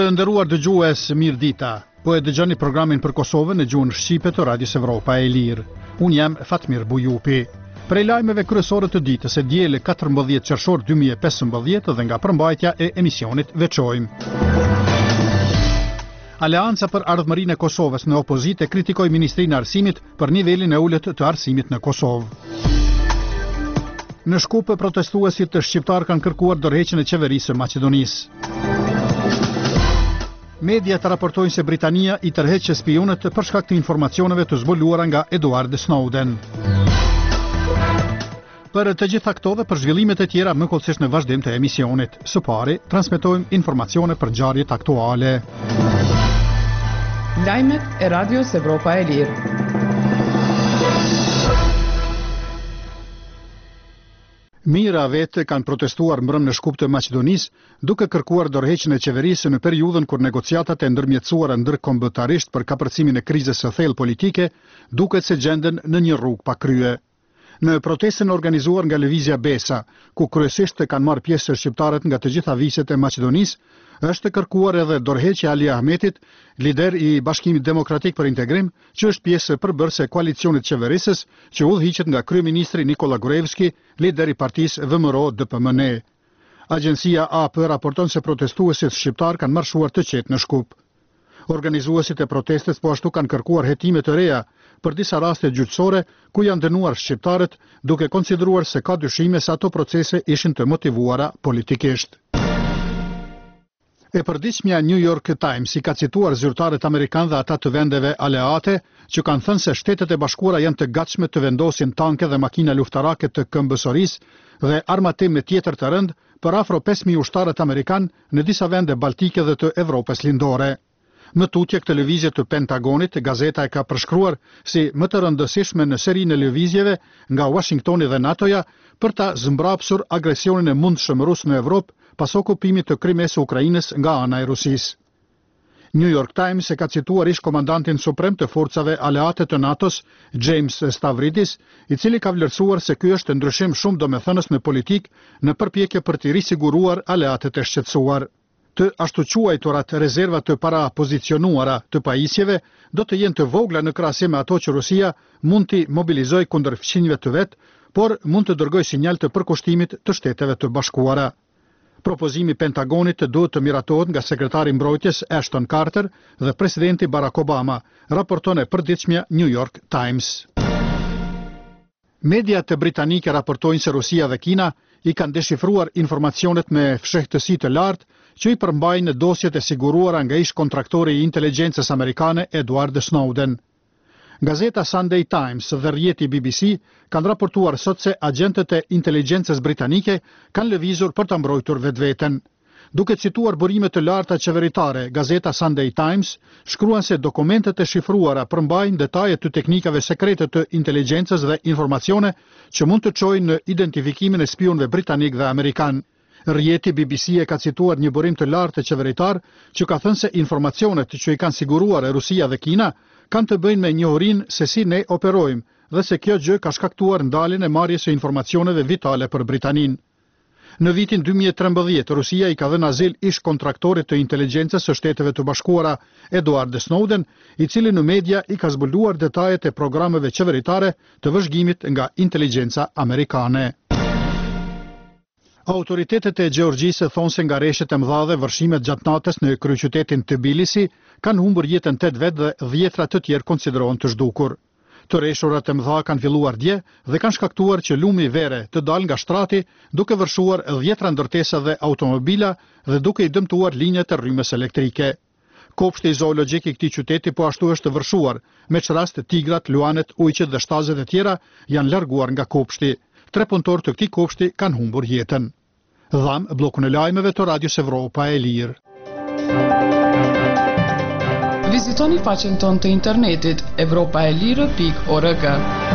Të nderuar dëgjues, mirë dita. Po e dëgjoni programin për Kosovën në gjuhën shqipe të Radios Evropa e Lirë. Unë jam Fatmir Bujupi. Prej lajmeve kryesore të ditës e diele 14 qershor 2015 dhe nga përmbajtja e emisionit veçojmë. Aleanca për Ardhmërinë e Kosovës në opozitë kritikoi Ministrinë e Arsimit për nivelin e ulët të arsimit në Kosovë. Në Shkup, protestuesit të shqiptar kanë kërkuar dorëheqjen e qeverisë së Maqedonisë. Mediat raportojnë se Britania i tërheq spionët për shkak të informacioneve të zbuluara nga Edward Snowden. Për të gjitha këto dhe për zhvillimet e tjera më kollësisht në vazhdim të emisionit. Së pari, transmetojmë informacione për ngjarjet aktuale. Lajmet e Radios Evropa e Lirë. Mijëra vetë kanë protestuar mbrëm në Shkup të Maqedonisë, duke kërkuar dorëheqjen e qeverisë në periudhën kur negociatat e ndërmjetësuara ndërkombëtarisht për kapërcimin e krizës së thellë politike duket se gjenden në një rrugë pa krye. Në protestën organizuar nga Lëvizja Besa, ku kryesisht kanë marrë pjesë shqiptarët nga të gjitha viset e Maqedonisë, është kërkuar edhe dorëheqja e Ali Ahmetit, lider i Bashkimit Demokratik për Integrim, që është pjesë përbërëse e koalicionit qeverisës, që udhëhiqet nga kryeministri Nikola Gruevski, lider i partisë VMRO-DPMN. Agjencia AP raporton se protestuesit shqiptar kanë marshuar të qetë në Shkup. Organizuesit e protestes po ashtu kanë kërkuar hetime të reja për disa raste gjyqësore ku janë dënuar shqiptarët, duke konsideruar se ka dyshime se ato procese ishin të motivuara politikisht. E përditshmja New York Times i ka cituar zyrtarët amerikanë dhe ata të vendeve aleate që kanë thënë se Shtetet e Bashkuara janë të gatshme të vendosin tanke dhe makina luftarake të këmbësorisë dhe armatime tjetër të rënd për afro 5.000 ushtarët amerikanë në disa vende baltike dhe të Evropës lindore. Në tutje këtë lëvizje të Pentagonit, gazeta e ka përshkruar si më të rëndësishme në serinë e lëvizjeve nga Washingtoni dhe NATO-ja për ta zmbrapsur agresionin e mundshëm rus në Evropë pas okupimit të Krimes së Ukrainës nga ana e Rusisë. New York Times e ka cituar ish komandantin suprem të forcave aleate të NATO-s, James Stavridis, i cili ka vlerësuar se ky është ndryshim shumë domethënës në politik në përpjekje për të risiguruar aleatët e shqetësuar. Të ashtu quajturat rezerva të para pozicionuara të pajisjeve do të jenë të vogla në krahasim me ato që Rusia mund t'i mobilizojë kundër fqinjve të vet, por mund të dërgojë sinjal të përkushtimit të Shteteve të Bashkuara. Propozimi Pentagonit duhet të miratohet nga sekretari i mbrojtjes Ashton Carter dhe presidenti Barack Obama, raporton e përditshmja New York Times. Mediat britanike raportojnë se Rusia dhe Kina i kanë deshifruar informacionet me fshehtësi të lartë që i përmbajnë dosjet e siguruara nga ish kontraktori i inteligjencës amerikane Edward Snowden. Gazeta Sunday Times dhe rrjeti BBC kanë raportuar sot se agentët e inteligjencës britanike kanë lëvizur për të mbrojtur vetveten. Duke cituar burime të larta qeveritare, gazeta Sunday Times shkruan se dokumentet e shifruara përmbajnë detaje të teknikave sekrete të inteligjencës dhe informacione që mund të çojnë në identifikimin e spionëve britanik dhe amerikan. Rrjeti BBC e ka cituar një burim të lartë qeveritar që ka thënë se informacionet që i kanë siguruar Rusia dhe Kina kanë të bëjnë me njohurinë se si ne operojmë dhe se kjo gjë ka shkaktuar ndaljen e marrjes së informacioneve vitale për Britaninë. Në vitin 2013, Rusia i ka dhënë azil ish kontraktorit të inteligjencës së Shteteve të Bashkuara Edward Snowden, i cili në media i ka zbuluar detajet e programeve qeveritare të vëzhgimit nga inteligjenca amerikane. Autoritetet e Gjeorgjisë thonë se nga rreshtet e mëdha dhe vërshimet gjatë natës në kryeqytetin Tbilisi kanë humbur jetën 8 vetë dhe 10 të tjerë konsiderohen të zhdukur. Të rreshurat e mëdha kanë filluar dje dhe kanë shkaktuar që lumi vere të dalë nga shtrati, duke vërshuar 10 ndërtesa dhe automobila dhe duke i dëmtuar linjat e rrymës elektrike. Kopshti zoologjik i këtij qyteti po ashtu është vërshuar, me çrast tigrat, luanet, ujqet dhe shtazet e tjera janë larguar nga kopshti. 3 punëtorë të këtij kopshti kanë humbur jetën. Dham bllokun e lajmeve të Radios Evropa e Lirë. Vizitoni faqen tonë të internetit evropaelire.org.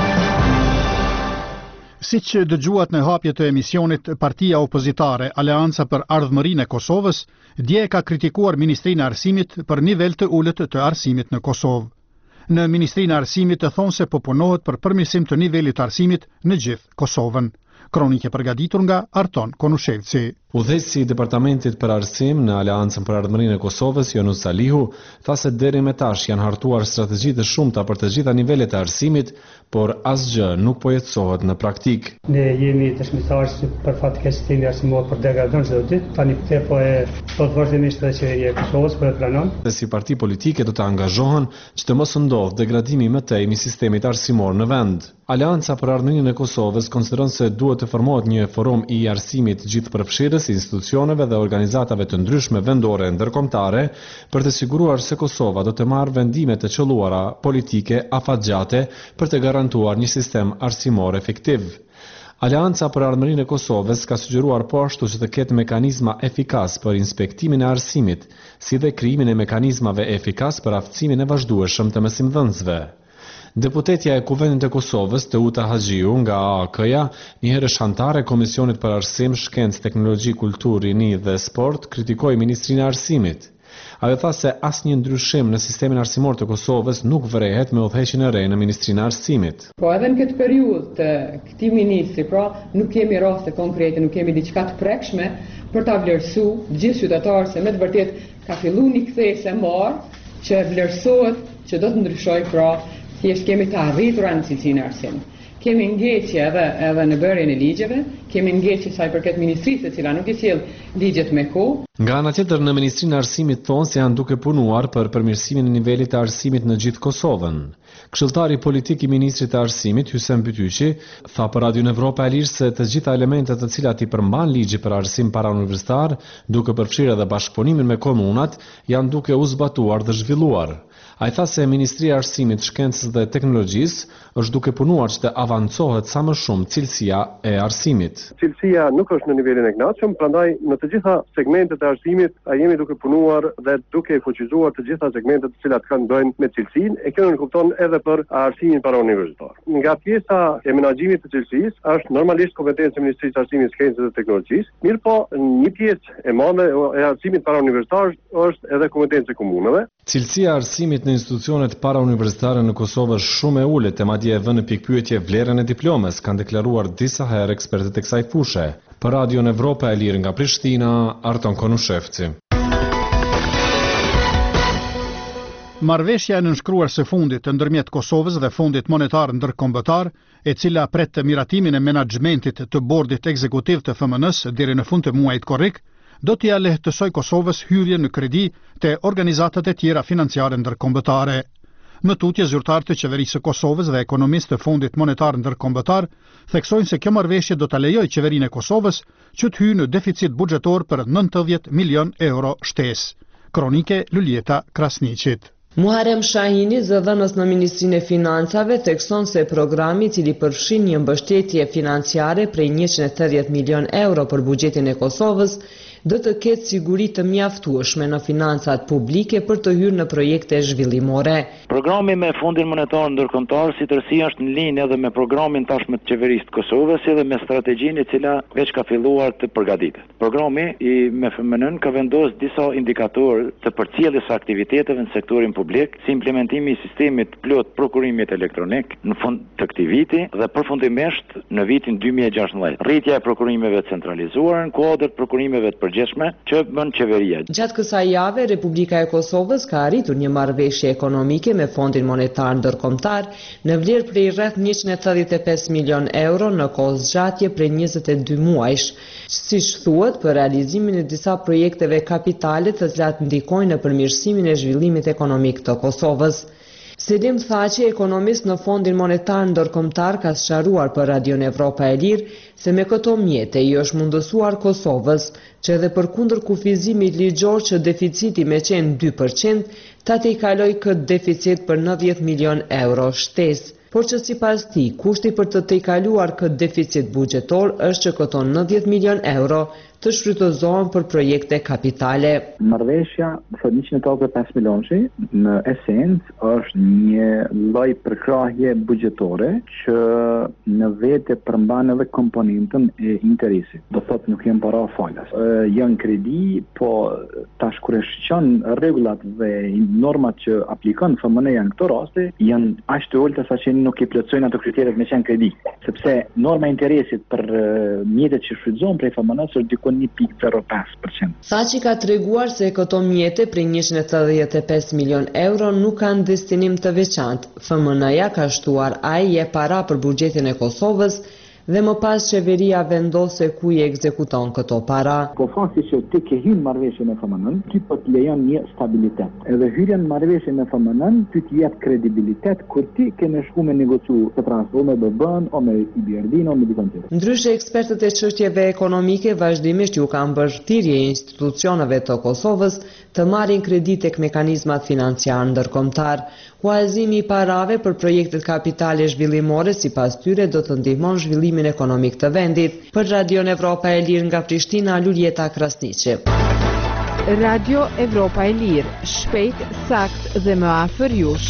Siç dëgjuat në hapje të emisionit, partia opozitare Aleanca për Ardhmërinë e Kosovës dje ka kritikuar Ministrinë e Arsimit për nivel të ulët të arsimit në Kosovë. Në Ministrinë e Arsimit të thonë se po punohet për përmirësim të nivelit të arsimit në gjithë Kosovën. Kronike përgatitur nga Arton Konushevci. Udhëheqësi i Departamentit për Arsim në Aleancën për Ardhmërinë e Kosovës, Jonus Salihu, tha se deri më tash janë hartuar strategji të shumta për të gjitha nivelet e arsimit, por asgjë nuk po jetësohet në praktik. Ne jemi dëshmitarë për fatkeqësinë arsimore për degradon çdo ditë, tani po e thot vazhdimisht edhe qeveria e Kosovës për e planon. Si parti politike do të angazhohen që të mos ndodhë degradimi më tej i sistemit arsimor në vend. Aleanca për Ardhmërinë e Kosovës konsideron se duhet të formohet një forum i arsimit gjithëpërfshirës i institucioneve dhe organizatave të ndryshme vendore ndërkombëtare për të siguruar se Kosova do të marrë vendime të qelluara politike afatgjate për të garantuar një sistem arsimor efektiv. Aleanca për Ardhmërinë e Kosovës ka sugjeruar po ashtu që të ketë mekanizma efikas për inspektimin e arsimit, si dhe krijimin e mekanizmave efikas për aftësimin e vazhdueshëm të mësimdhënësve. Deputetja e Kuvendit të Kosovës, Teuta Haxhiu, nga AAK-ja, një herësh anëtare e Komisionit për Arsim, Shkencë, Teknologji, Kulturë, Rini dhe Sport, kritikoi Ministrinë e Arsimit. Ajo tha se asnjë ndryshim në sistemin arsimor të Kosovës nuk vërehet me udhëheqjen e re në Ministrinë e Arsimit. Po edhe në këtë periudhë të këtij ministri, pra, nuk kemi raste konkrete, nuk kemi diçka të prekshme për ta vlerësuar gjithë qytetarët se me të vërtetë ka filluar një kthesë e marrë që vlerësohet që do të ndryshojë, pra, thjesht kemi të arritur në cilësinë e arsimit. Kemi ngecje edhe në bërjen e ligjeve, kemi ngecje sa i përket ministrisë e cila nuk i sjell ligjet me kohë. Nga ana tjetër, në Ministrinë e Arsimit thonë se janë duke punuar për përmirësimin e nivelit të arsimit në gjithë Kosovën. Këshilltari politik i ministrit të Arsimit, Hysem Bytyqi, tha për Radio Evropa e Lirë se të gjitha elementet të cilat i përmban ligji për arsim parauniversitar, duke përfshirë edhe bashkëpunimin me komunat, janë duke u zbatuar dhe zhvilluar. Ai tha se Ministria e Arsimit, Shkencës dhe Teknologjisë është duke punuar që të avancohet sa më shumë cilësia e arsimit. Cilësia nuk është në nivelin e kënaqshëm, prandaj në të gjitha segmentet e arsimit jemi duke punuar dhe duke fuqizuar të gjitha segmentet të cilat kanë bëjnë me cilësinë, e kjo nënkupton edhe për arsimin parauniversitar. Nga pjesa e menaxhimit të cilësisë është normalisht kompetencë e Ministrisë së Arsimit, Shkencës dhe Teknologjisë, mirë po një pjesë e madhe e arsimit parauniversitar është edhe kompetencë e komunave. Cilësia e arsimit në institucionet parauniversitare në Kosovë është shumë e ulët, e madje e vënë në pikpyetje vlerën e diplomes, kanë deklaruar disa herë ekspertët e kësaj fushë. Për Radio Evropa e Lirë nga Prishtina, Arton Konushevci. Marrëveshja e nënshkruar së fundit ndërmjet Kosovës dhe Fondit Monetar Ndërkombëtar, e cila pret të miratimin e menaxhmentit të bordit ekzekutiv të FMN-s deri në fund të muajit korrik, do t'ia lehtësoj Kosovës hyrje në kredi te organizatat e tjera financiare ndërkombëtare. Në tutje, zyrtarë të qeverisë së Kosovës dhe ekonomistë të Fondit Monetar Ndërkombëtar theksojnë se kjo marrëveshje do ta lejojë qeverinë e Kosovës që të hyjë në deficit buxhetor për 90 milion euro shtesë. Kronike Luljeta Krasniqit. Muharrem Shahini, zëdhënës në Ministrinë e Financave, thekson se programi i cili përfshin një mbështetje financiare prej 180 milion euro për buxhetin e Kosovës do të ketë siguri të mjaftueshme në financat publike për të hyrë në projekte zhvillimore. Programi me Fondin Monetar Ndërkombëtar si tërësi është në linjë edhe me programin tashmë të qeverisë të Kosovës, si dhe me strategjinë e cila veç ka filluar të përgatitet. Programi i MFMN ka vendosur disa indikatorë të përcjelljes së aktiviteteve në sektorin publik, si implementimi i sistemit plot prokurimit elektronik në fund të këtij viti dhe përfundimisht në vitin 2016. Rritja e prokurimeve centralizuar në kuadër prokurimeve të përgjithshme që bën qeveria. Gjatë kësaj jave, Republika e Kosovës ka arritur një marrëveshje ekonomike me Fondin Monetar Ndërkombëtar në vlerë prej rreth 185 milion euro në kohë zgjatje prej 22 muajsh, siç thuhet për realizimin e disa projekteve kapitale të cilat ndikojnë në përmirësimin e zhvillimit ekonomik të Kosovës. Selim Thaçi, ekonomist në Fondin Monetar Ndërkombëtar, ka sqaruar për Radio Evropa e Lirë se me këto mjete i është mundësuar Kosovës që edhe përkundër kufizimit ligjor që deficiti me qenë 2%, ta të i kaloj këtë deficit për 90 milion euro shtesë. Por që sipas tij, kushti për të tejkaluar këtë deficit buxhetor është që këto 90 milion euro të shfrytëzohen për projekte kapitale. Marrëveshja për 185 milionësh në esencë është një lloj përkrahje buxhetore që në vete përmban edhe komponentën e interesit. Do thotë nuk janë para falas. Janë kredi, po tash kur e shqon rregullat dhe normat që aplikon FMN-ja në këto raste janë aq të ulta saqë nuk i plotësojnë ato kriteret me qenë kredi. Sepse norma e interesit për mjetet që shfrytëzohen prej FMN-s është kon 1.05%. Thaçi ka treguar se këto mjete prej 185 milion euro nuk kanë destinim të veçantë. FMN-ja ka shtuar ai e para për buxhetin e Kosovës dhe më pas qeveria vendos se ku i ekzekuton këto para. Po fasi që ti ke hyrë marrëveshje me FMN-n, ti po të lejon një stabilitet. Edhe hyrja në marrëveshje me FMN-n ty të jep kredibilitet kur ti ke në shku me negociu të transforme BB-n o me IBRD-n o me dikon tjetër. Ndryshe, ekspertët e çështjeve ekonomike vazhdimisht ju kanë bërë thirrje institucioneve të Kosovës të marrin kredi tek mekanizmat financiar ndërkombëtar. Huazimi i parave për projektet kapitale zhvillimore sipas tyre do të ndihmon zhvillimin ekonomik të vendit. Për Radion Evropa e Lirë nga Prishtina, Luljeta Krasniqi. Radio Evropa e Lirë, shpejt, sakt dhe më afër jush.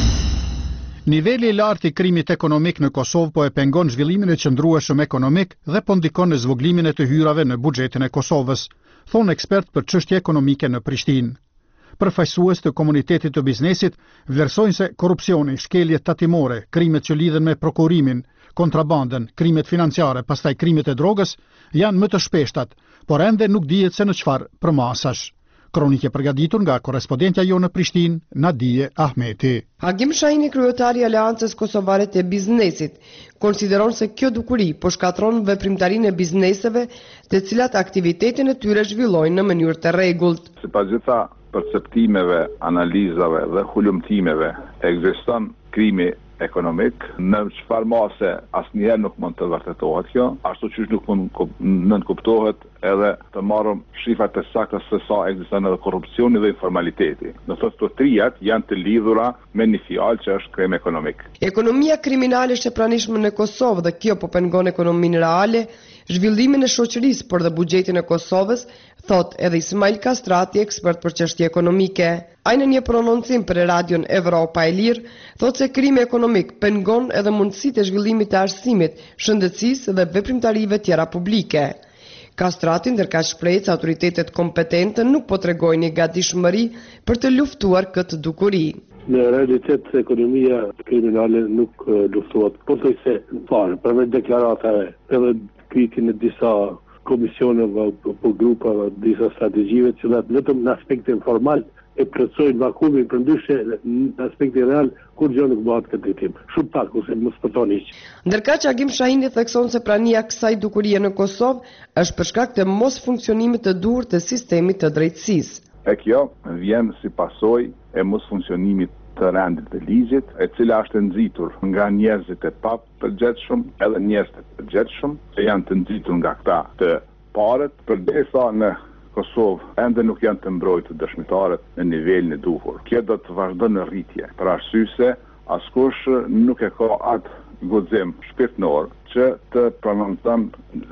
Niveli i lartë i krimit ekonomik në Kosovë po e pengon zhvillimin e qëndrueshëm ekonomik dhe po ndikon në zvoglimin e të hyrave në buxhetin e Kosovës, thon ekspert për çështje ekonomike në Prishtinë. Përfaqësues të komunitetit të biznesit vlerësojnë se korrupsioni, shkeljet tatimore, krimet që lidhen me prokurimin, kontrabandën, krimet financiare, pastaj krimet e drogës janë më të shpeshtat, por ende nuk dihet se në çfarë përmasash. Kronike përgatitur nga korrespondentja jo në Prishtinë, Nadije Ahmeti. Hagim Shahini, kryetari i Aleancës Kosovare të Biznesit, konsideron se kjo dukuri po shkatron veprimtarinë e bizneseve, të cilat aktivitetin e tyre zhvillojnë në mënyrë të rregullt. Sipas gjitha perceptimeve, analizave dhe hulumtimeve, ekziston krimi ekonomik, në çfarë mase asnjëherë nuk mund të vërtetohet kjo, ashtu që nuk mund nënkuptohet edhe të marrëm shifrat e sakta se sa ekziston edhe korrupsioni dhe informaliteti. Në të trijat janë të lidhura me një fjalë që është krim ekonomik. Ekonomia kriminale është e pranishme në Kosovë dhe kjo po pengon ekonominë reale, zhvillimin e shoqërisë por dhe buxhetin e Kosovës, thot edhe Ismail Kastrati, ekspert për çështje ekonomike. Ai në një prononcim për Radion Evropa e Lirë, thot se krimi ekonomik pengon edhe mundësitë e zhvillimit të arsimit, shëndetësisë dhe veprimtarive tjera publike. Kastrati ndërkaq shpreh se autoritetet kompetente nuk po tregojnë gatishmëri për të luftuar këtë dukuri. Në realitet, ekonomia kriminale nuk luftohet, po të se në parë, përveç deklaratave, edhe kritin e disa komisioneve, po grupave, disa strategjive, cilat vetëm në aspektin formal e plotësojnë vakumin, përndryshe në aspektin real, kur gjë nuk bëhet këtë drejtim. Shumë pak ose mos përton hiç. Ndërkaq Hagim Shahini thekson se prania kësaj dukurie në Kosovë është për shkak të mos funksionimit të duhur të sistemit të drejtësisë. E kjo vjen si pasojë e mos funksionimit të rendit të ligjit, e cila është nxitur nga njerëzit e papërgjegjshëm edhe njerëz të përgjegjshëm, që janë të nxitur nga këta të parët, përderisa në Kosovë ende nuk janë të mbrojtur dëshmitarët në nivelin e duhur. Kjo do të vazhdojë në rritje, për arsye se askush nuk e ka atë guxim shpirtëror që të prononton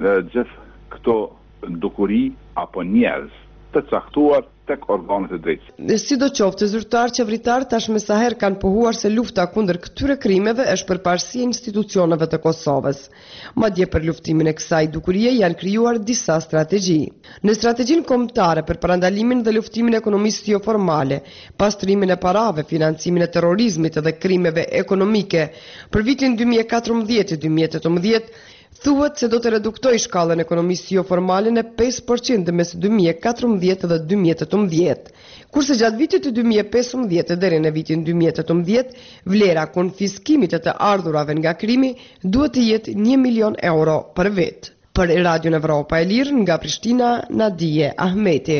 gjithë këto dukuri apo njerëz të caktuar tek organet e drejtësisë. Sidoqoftë, zyrtarë qeveritar tashmë sa herë kanë pohuar se lufta kundër këtyre krimeve është përparësi e institucioneve të Kosovës. Madje për luftimin e kësaj dukurie janë krijuar disa strategji. Në strategjinë kombëtare për parandalimin dhe luftimin e ekonomisë jo formale, pastrimin e parave, financimin e terrorizmit dhe krimeve ekonomike për vitin 2014-2018, thuhet se do të reduktoj shkallën e ekonomisë jo formale në 5% mes 2014 dhe 2018, kurse gjatë vitit të 2015 deri në vitin 2018, vlera konfiskimit të ardhurave nga krimi duhet të jetë 1 milion euro për vit. Për Radion Evropa e Lirë nga Prishtina, Nadije Ahmeti.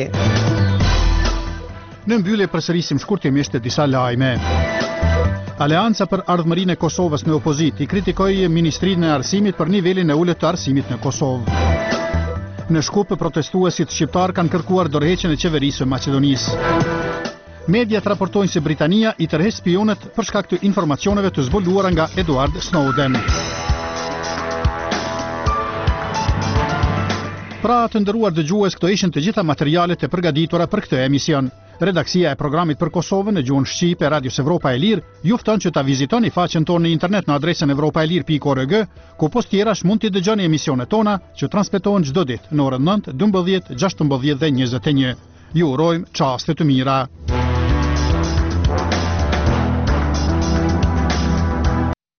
Në mbyllje përsërisim shkurtimisht disa lajme. Aleanca për ardhmërinë e Kosovës në opozit i kritikoi Ministrinë e Arsimit për nivelin e ulët të arsimit në Kosovë. Në Shkup, protestuesit shqiptar kanë kërkuar dorëheqjen e qeverisë së Maqedonisë. Mediat raportojnë se Britania i tërheq spionët për shkak të informacioneve të zbuluara nga Edward Snowden. Pra të nderuar dëgjues, këto ishin të gjitha materialet e përgatitura për këtë emision. Redaksia e programit për Kosovën në gjuhën shqipe Radios Evropa e Lirë ju fton që ta vizitoni faqen tonë në internet në adresën evropaelir.org, ku post tjerash mund të dëgjoni emisionet tona që transmetohen çdo ditë në orën 9, 12, 16 dhe 21. Ju urojmë çaste të mira.